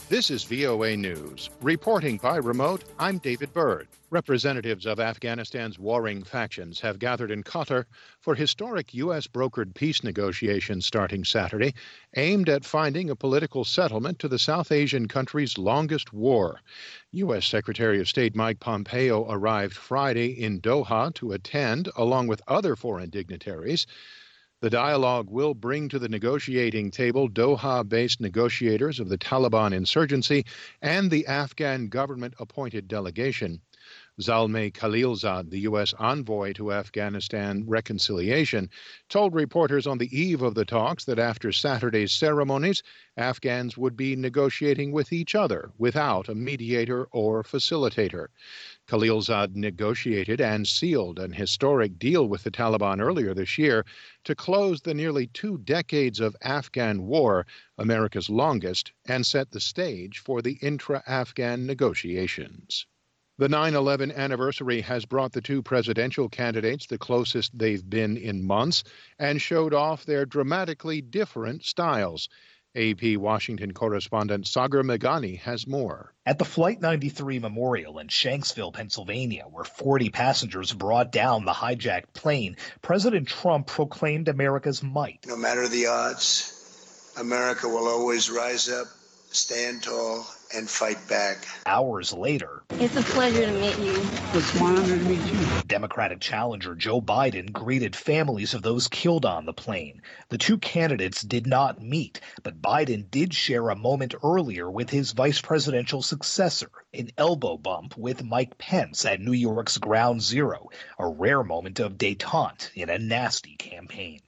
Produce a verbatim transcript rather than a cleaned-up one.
This is V O A News. Reporting by remote, I'm David Byrd. Representatives of Afghanistan's warring factions have gathered in Qatar for historic U S brokered peace negotiations starting Saturday, aimed at finding a political settlement to the South Asian country's longest war. U S Secretary of State Mike Pompeo arrived Friday in Doha to attend, along with other foreign dignitaries. The dialogue will bring to the negotiating table Doha-based negotiators of the Taliban insurgency and the Afghan government-appointed delegation. Zalmay Khalilzad, the U S envoy to Afghanistan reconciliation, told reporters on the eve of the talks that after Saturday's ceremonies, Afghans would be negotiating with each other without a mediator or facilitator. Khalilzad negotiated and sealed an historic deal with the Taliban earlier this year to close the nearly two decades of Afghan war, America's longest, and set the stage for the intra-Afghan negotiations. The nine eleven anniversary has brought the two presidential candidates the closest they've been in months and showed off their dramatically different styles. A P Washington correspondent Sagar Meghani has more. At the Flight ninety-three Memorial in Shanksville, Pennsylvania, where forty passengers brought down the hijacked plane, President Trump proclaimed America's might. No matter the odds, America will always rise up, stand tall, and fight back. Hours later, it's a pleasure to meet you. It's my honor to meet you. Democratic challenger Joe Biden greeted families of those killed on the plane. The two candidates did not meet, but Biden did share a moment earlier with his vice presidential successor, an elbow bump with Mike Pence at New York's Ground Zero, a rare moment of détente in a nasty campaign.